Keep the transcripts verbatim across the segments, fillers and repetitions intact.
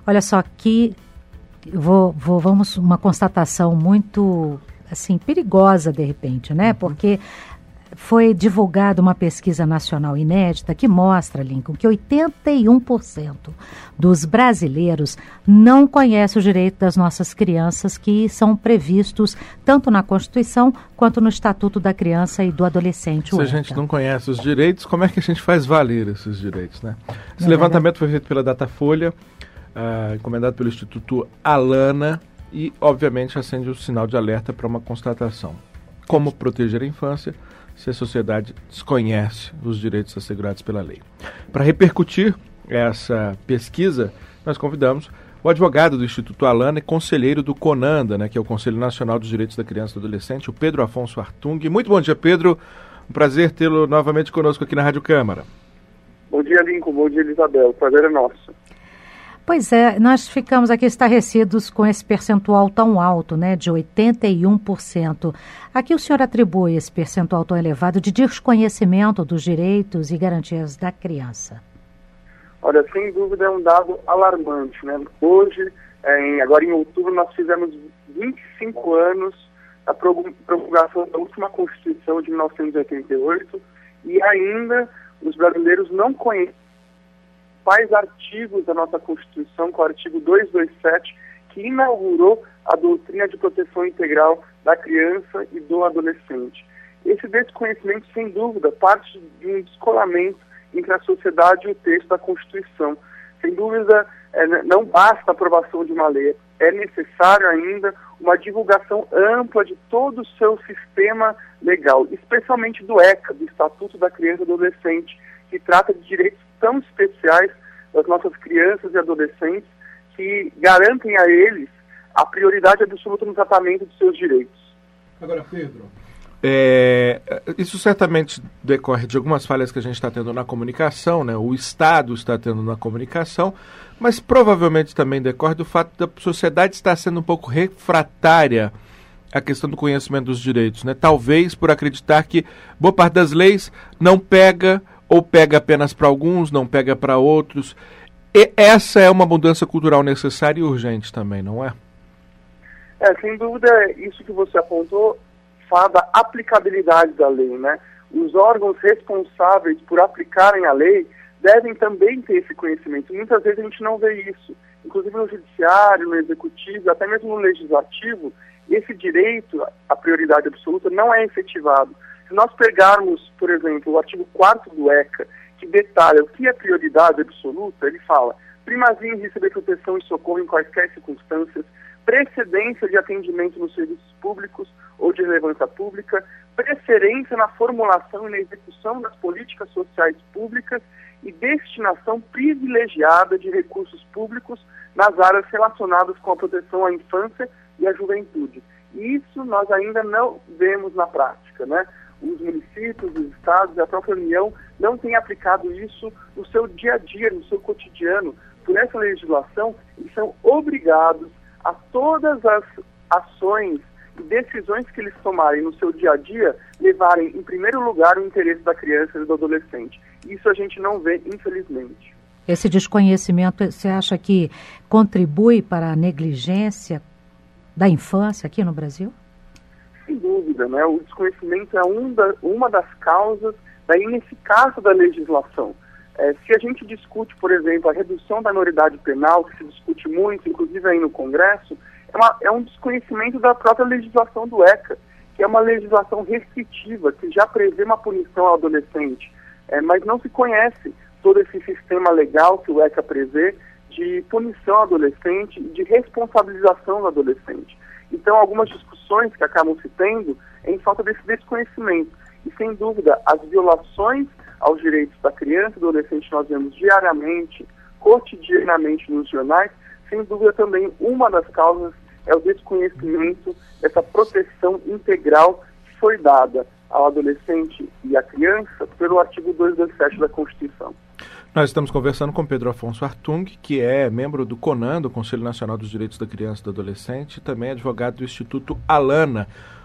Olha só, que vou, vou, vamos uma constatação muito assim, perigosa de repente, né? Porque foi divulgada uma pesquisa nacional inédita que mostra, Lincoln, que oitenta e um por cento dos brasileiros não conhecem os direitos das nossas crianças que são previstos tanto na Constituição quanto no Estatuto da Criança e do Adolescente. Se a gente não conhece os direitos, como é que a gente faz valer esses direitos, né? Esse é levantamento foi feito pela Datafolha, uh, encomendado pelo Instituto Alana e, obviamente, acende o sinal de alerta para uma constatação. Como proteger a infância se a sociedade desconhece os direitos assegurados pela lei. Para repercutir essa pesquisa, nós convidamos o advogado do Instituto Alana e conselheiro do CONANDA, né, que é o Conselho Nacional dos Direitos da Criança e do Adolescente, o Pedro Afonso Hartung. Muito bom dia, Pedro. Um prazer tê-lo novamente conosco aqui na Rádio Câmara. Bom dia, Lincoln. Bom dia, Isabel. O prazer é nosso. Pois é, nós ficamos aqui estarrecidos com esse percentual tão alto, né, de oitenta e um por cento. A que o senhor atribui esse percentual tão elevado de desconhecimento dos direitos e garantias da criança? Olha, sem dúvida é um dado alarmante, né? Hoje, em, agora em outubro, nós fizemos vinte e cinco anos da promulgação da última Constituição de mil novecentos e oitenta e oito e ainda os brasileiros não conhecem quais artigos da nossa Constituição, com o artigo duzentos e vinte e sete, que inaugurou a doutrina de proteção integral da criança e do adolescente. Esse desconhecimento, sem dúvida, parte de um descolamento entre a sociedade e o texto da Constituição. Sem dúvida, é, não basta a aprovação de uma lei, é necessário ainda uma divulgação ampla de todo o seu sistema legal, especialmente do ECA, do Estatuto da Criança e do Adolescente, que trata de direitos tão especiais das nossas crianças e adolescentes, que garantem a eles a prioridade absoluta no tratamento de seus direitos. Agora, Pedro, é, isso certamente decorre de algumas falhas que a gente está tendo na comunicação, né? O Estado está tendo na comunicação, mas provavelmente também decorre do fato da sociedade estar sendo um pouco refratária à questão do conhecimento dos direitos, né? Talvez por acreditar que boa parte das leis não pega ou pega apenas para alguns, não pega para outros. E essa é uma mudança cultural necessária e urgente também, não é? É, sem dúvida, isso que você apontou fala da aplicabilidade da lei, né? Os órgãos responsáveis por aplicarem a lei devem também ter esse conhecimento. Muitas vezes a gente não vê isso. Inclusive no judiciário, no executivo, até mesmo no legislativo, esse direito à prioridade absoluta não é efetivado. Se nós pegarmos, por exemplo, o artigo quarto do ECA, que detalha o que é prioridade absoluta, ele fala: primazia em receber proteção e socorro em quaisquer circunstâncias, precedência de atendimento nos serviços públicos ou de relevância pública, preferência na formulação e na execução das políticas sociais públicas e destinação privilegiada de recursos públicos nas áreas relacionadas com a proteção à infância e à juventude. Isso nós ainda não vemos na prática, né? Os municípios, os estados e a própria União não têm aplicado isso no seu dia a dia, no seu cotidiano. Por essa legislação, eles são obrigados a todas as ações e decisões que eles tomarem no seu dia a dia, levarem em primeiro lugar o interesse da criança e do adolescente. Isso a gente não vê, infelizmente. Esse desconhecimento, você acha que contribui para a negligência da infância aqui no Brasil? Sem dúvida, né? O desconhecimento é um da, uma das causas da ineficácia da legislação. É, se a gente discute, por exemplo, a redução da maioridade penal, que se discute muito, inclusive aí no Congresso, é, uma, é um desconhecimento da própria legislação do ECA, que é uma legislação restritiva, que já prevê uma punição ao adolescente, é, mas não se conhece todo esse sistema legal que o ECA prevê de punição ao adolescente e de responsabilização do adolescente. Então, algumas discussões que acabam se tendo é em falta desse desconhecimento. E, sem dúvida, as violações aos direitos da criança e do adolescente nós vemos diariamente, cotidianamente nos jornais. Sem dúvida, também uma das causas é o desconhecimento dessa proteção integral que foi dada ao adolescente e à criança pelo artigo duzentos e vinte e sete da Constituição. Nós estamos conversando com Pedro Afonso Hartung, que é membro do CONANDA, do Conselho Nacional dos Direitos da Criança e do Adolescente, e também advogado do Instituto Alana,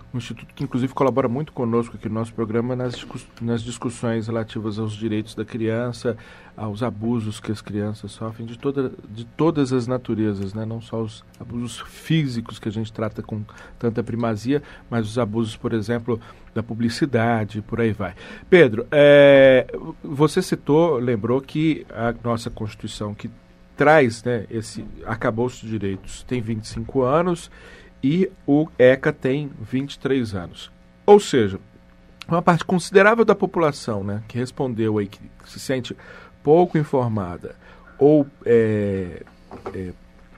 um instituto que inclusive colabora muito conosco aqui no nosso programa nas, nas discussões relativas aos direitos da criança, aos abusos que as crianças sofrem de, toda, de todas as naturezas, né? Não só os abusos físicos que a gente trata com tanta primazia, mas os abusos, por exemplo, da publicidade, por aí vai. Pedro, é, você citou, lembrou que a nossa Constituição, que traz, né, esse arcabouço de direitos, tem vinte e cinco anos e o ECA tem vinte e três anos. Ou seja, uma parte considerável da população, né, que respondeu aí, que se sente pouco informada ou é, é,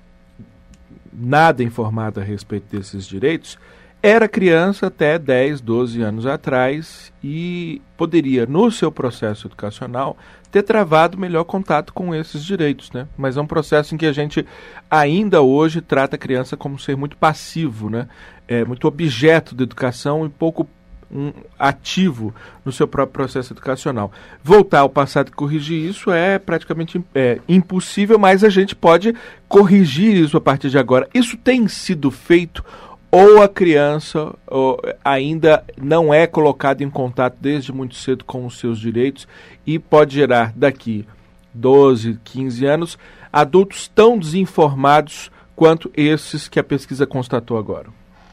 nada informada a respeito desses direitos, era criança até dez, doze anos atrás e poderia, no seu processo educacional, ter travado melhor contato com esses direitos, né? Mas é um processo em que a gente ainda hoje trata a criança como ser muito passivo, né? É, muito objeto da educação e pouco um, ativo no seu próprio processo educacional. Voltar ao passado e corrigir isso é praticamente é, impossível, mas a gente pode corrigir isso a partir de agora. Isso tem sido feito ou a criança ou, ainda não é colocada em contato desde muito cedo com os seus direitos e pode gerar daqui doze, quinze anos adultos tão desinformados quanto esses que a pesquisa constatou agora?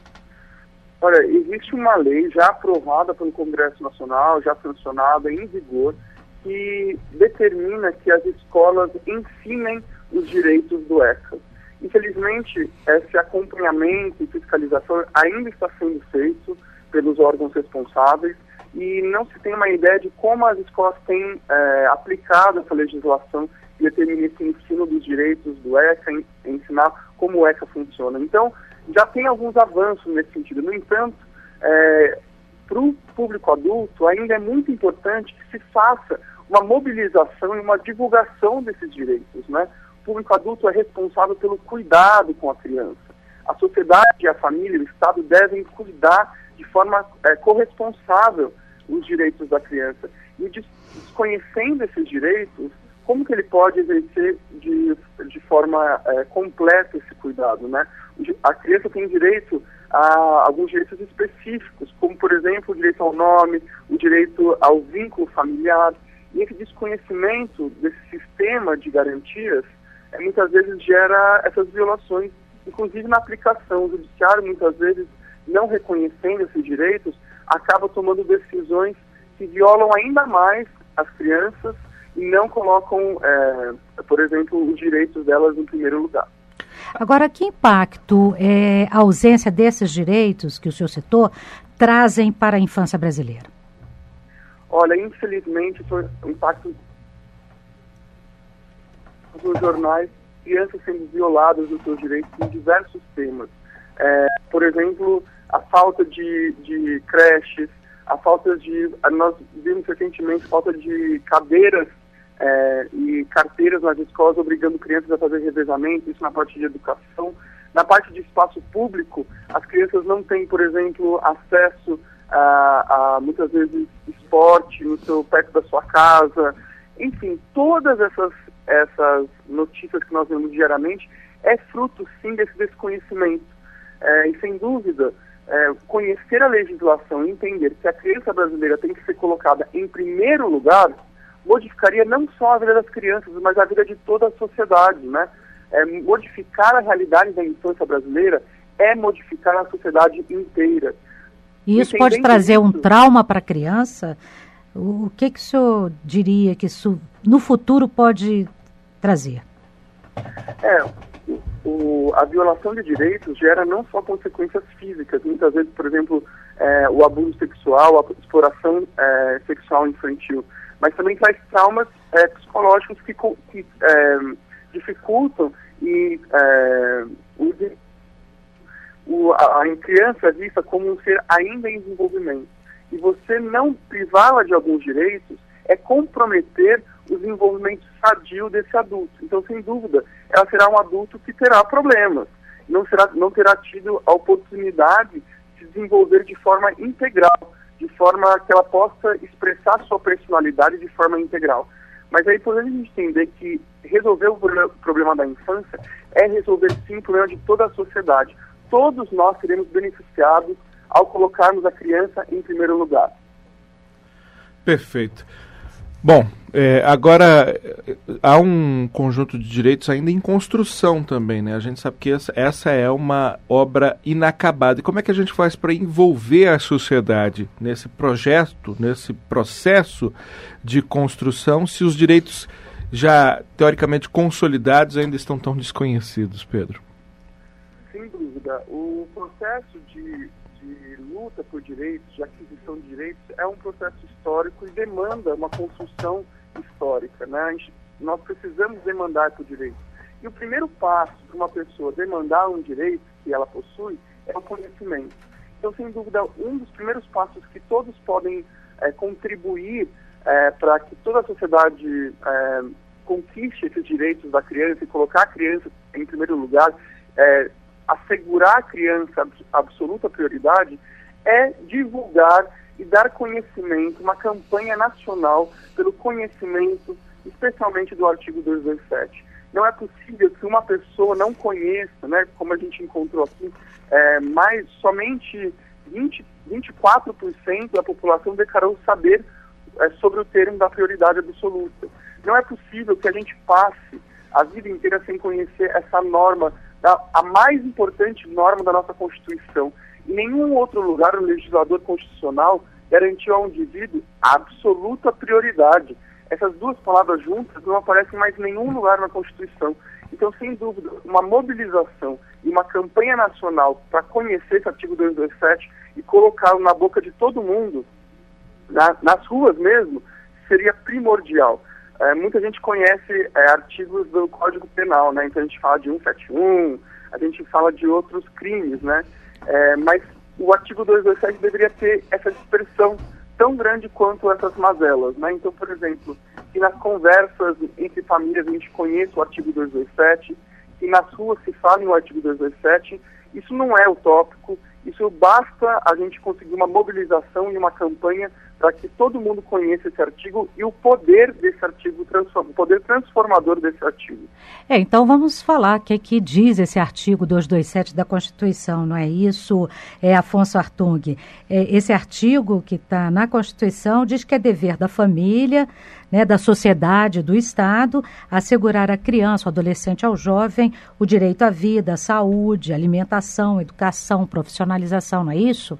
Olha, existe uma lei já aprovada pelo Congresso Nacional, já sancionada, em vigor, que determina que as escolas ensinem os direitos do ECA. Infelizmente, esse acompanhamento e fiscalização ainda está sendo feito pelos órgãos responsáveis e não se tem uma ideia de como as escolas têm é, aplicado essa legislação e determina esse ensino dos direitos do ECA, em, ensinar como o ECA funciona. Então, já tem alguns avanços nesse sentido. No entanto, é, para o público adulto, ainda é muito importante que se faça uma mobilização e uma divulgação desses direitos, né? O público adulto é responsável pelo cuidado com a criança. A sociedade, a família, o Estado devem cuidar de forma é, corresponsável os direitos da criança. E desconhecendo esses direitos, como que ele pode exercer de, de forma é, completa esse cuidado, né? A criança tem direito a alguns direitos específicos, como, por exemplo, o direito ao nome, o direito ao vínculo familiar. E esse desconhecimento desse sistema de garantias é, muitas vezes gera essas violações, inclusive na aplicação. O judiciário, muitas vezes, não reconhecendo esses direitos, acaba tomando decisões que violam ainda mais as crianças e não colocam, é, por exemplo, os direitos delas em primeiro lugar. Agora, que impacto é, a ausência desses direitos que o senhor citou trazem para a infância brasileira? Olha, infelizmente, foi um impacto nos jornais, crianças sendo violadas dos seus direitos em diversos temas. É, por exemplo, a falta de, de creches, a falta de... Nós vimos recentemente falta de cadeiras é, e carteiras nas escolas, obrigando crianças a fazer revezamento, isso na parte de educação. Na parte de espaço público, as crianças não têm, por exemplo, acesso a, a muitas vezes, esporte no seu, perto da sua casa. Enfim, todas essas, essas notícias que nós vemos diariamente é fruto, sim, desse desconhecimento. É, e, sem dúvida, é, conhecer a legislação e entender que a criança brasileira tem que ser colocada em primeiro lugar modificaria não só a vida das crianças, mas a vida de toda a sociedade, né? É, modificar a realidade da infância brasileira é modificar a sociedade inteira. E isso pode trazer isso, um trauma para a criança? O que, que o senhor diria que isso no futuro pode trazer? É, o, a violação de direitos gera não só consequências físicas, muitas vezes, por exemplo, é, o abuso sexual, a exploração é, sexual infantil, mas também traz traumas é, psicológicos que, que é, dificultam e é, o, o, a, a criança é vista como um ser ainda em desenvolvimento. E você não privá-la de alguns direitos é comprometer o desenvolvimento sadio desse adulto. Então, sem dúvida, ela será um adulto que terá problemas, não, será, não terá tido a oportunidade de se desenvolver de forma integral, de forma que ela possa expressar sua personalidade de forma integral. Mas é importante a gente entender que resolver o problema da infância é resolver, sim, o problema de toda a sociedade. Todos nós seremos beneficiados ao colocarmos a criança em primeiro lugar. Perfeito. Bom, é, agora há um conjunto de direitos ainda em construção também, né? A gente sabe que essa, essa é uma obra inacabada. E como é que a gente faz para envolver a sociedade nesse projeto, nesse processo de construção, se os direitos já teoricamente consolidados ainda estão tão desconhecidos, Pedro? Sem dúvida. O processo de, de luta por direitos, de aquisição de direitos, é um processo histórico e demanda uma construção histórica, né? A gente, nós precisamos demandar por direitos. E o primeiro passo para uma pessoa demandar um direito que ela possui é o conhecimento. Então, sem dúvida, um dos primeiros passos que todos podem é, contribuir é, para que toda a sociedade é, conquiste esses direitos da criança e colocar a criança em primeiro lugar, é, assegurar a criança a absoluta prioridade, é divulgar e dar conhecimento, uma campanha nacional pelo conhecimento, especialmente do artigo duzentos e vinte e sete. Não é possível que uma pessoa não conheça, né, como a gente encontrou aqui, é, mais somente vinte, vinte e quatro por cento da população declarou saber é, sobre o termo da prioridade absoluta. Não é possível que a gente passe a vida inteira sem conhecer essa norma, a mais importante norma da nossa Constituição. Em nenhum outro lugar o legislador constitucional garantiu ao indivíduo a absoluta prioridade. Essas duas palavras juntas não aparecem mais em nenhum lugar na Constituição. Então, sem dúvida, uma mobilização e uma campanha nacional para conhecer esse artigo duzentos e vinte e sete e colocá-lo na boca de todo mundo, na, nas ruas mesmo, seria primordial. É, muita gente conhece é, artigos do Código Penal, né? Então a gente fala de cento e setenta e um, a gente fala de outros crimes, né? É, mas o artigo duzentos e vinte e sete deveria ter essa dispersão tão grande quanto essas mazelas, né? Então, por exemplo, que nas conversas entre famílias a gente conheça o artigo duzentos e vinte e sete, que nas ruas se fale o artigo duzentos e vinte e sete, isso não é utópico, isso basta a gente conseguir uma mobilização e uma campanha para que todo mundo conheça esse artigo e o poder desse artigo, o poder transformador desse artigo. É, então vamos falar o que, que diz esse artigo duzentos e vinte e sete da Constituição, não é isso, é, Afonso Hartung? É, esse artigo que está na Constituição diz que é dever da família, né, da sociedade, do Estado, assegurar à criança, ao adolescente, ao jovem, o direito à vida, à saúde, alimentação, educação, profissionalização, não é isso?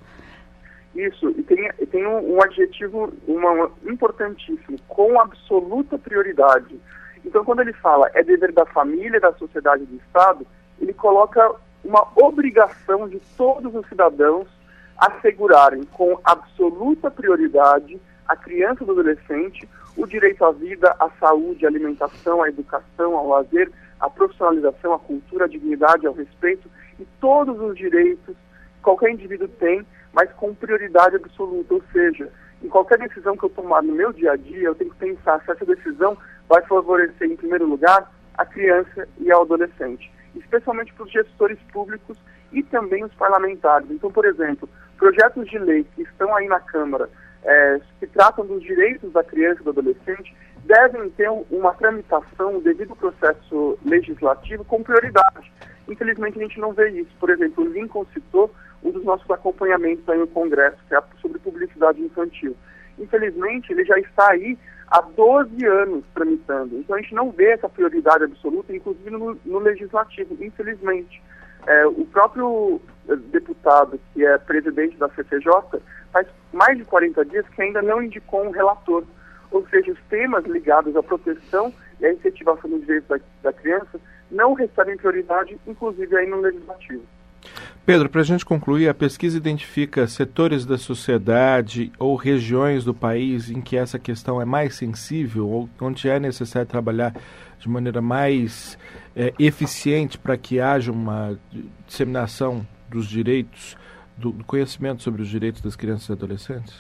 Isso, e tem, tem um, um adjetivo uma, uma, importantíssimo, com absoluta prioridade. Então, quando ele fala é dever da família, da sociedade e do Estado, ele coloca uma obrigação de todos os cidadãos assegurarem com absoluta prioridade a criança e o adolescente o direito à vida, à saúde, à alimentação, à educação, ao lazer, à profissionalização, à cultura, à dignidade, ao respeito e todos os direitos que qualquer indivíduo tem, mas com prioridade absoluta, ou seja, em qualquer decisão que eu tomar no meu dia a dia, eu tenho que pensar se essa decisão vai favorecer, em primeiro lugar, a criança e ao adolescente, especialmente para os gestores públicos e também os parlamentares. Então, por exemplo, projetos de lei que estão aí na Câmara, é, que tratam dos direitos da criança e do adolescente, devem ter uma tramitação, um devido processo legislativo com prioridade. Infelizmente, a gente não vê isso. Por exemplo, o Lincoln citou um dos nossos acompanhamentos aí no Congresso, que é sobre publicidade infantil. Infelizmente, ele já está aí há doze anos tramitando. Então, a gente não vê essa prioridade absoluta, inclusive no, no Legislativo, infelizmente. É, o próprio deputado, que é presidente da C C J, faz mais de quarenta dias que ainda não indicou um relator. Ou seja, os temas ligados à proteção e à incentivação dos direitos da, da criança não recebem prioridade, inclusive aí no Legislativo. Pedro, para a gente concluir, a pesquisa identifica setores da sociedade ou regiões do país em que essa questão é mais sensível ou onde é necessário trabalhar de maneira mais é, eficiente para que haja uma disseminação dos direitos, do, do conhecimento sobre os direitos das crianças e adolescentes?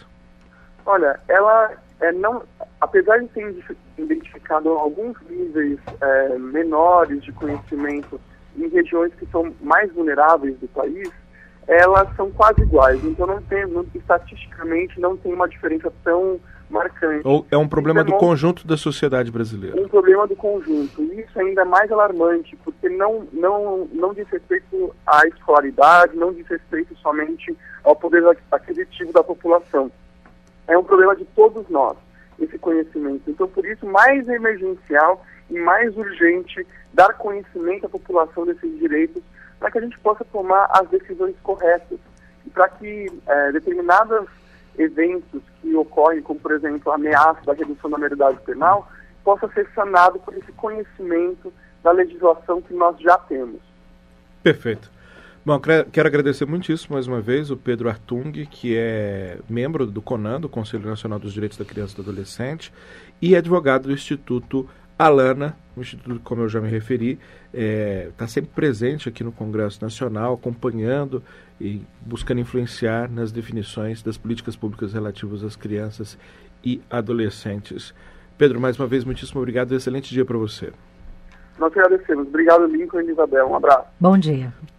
Olha, ela é, não, apesar de ter identificado alguns níveis é, menores de conhecimento em regiões que são mais vulneráveis do país, elas são quase iguais. Então, não tem, não, estatisticamente, não tem uma diferença tão marcante. Ou é um problema do demonstra... conjunto da sociedade brasileira? Um problema do conjunto. E isso ainda é mais alarmante, porque não, não, não diz respeito à escolaridade, não diz respeito somente ao poder aquisitivo da população. É um problema de todos nós, esse conhecimento. Então, por isso, mais emergencial e mais urgente dar conhecimento à população desses direitos para que a gente possa tomar as decisões corretas e para que é, determinados eventos que ocorrem, como, por exemplo, a ameaça da redução da maioridade penal, possa ser sanado por esse conhecimento da legislação que nós já temos. Perfeito. Bom, quero agradecer muitíssimo mais uma vez o Pedro Hartung, que é membro do CONAN, do Conselho Nacional dos Direitos da Criança e do Adolescente, e advogado do Instituto Alana, um instituto, como eu já me referi, está é, sempre presente aqui no Congresso Nacional, acompanhando e buscando influenciar nas definições das políticas públicas relativas às crianças e adolescentes. Pedro, mais uma vez, muitíssimo obrigado e excelente dia para você. Nós agradecemos. Obrigado, Lincoln e Isabel. Um abraço. Bom dia.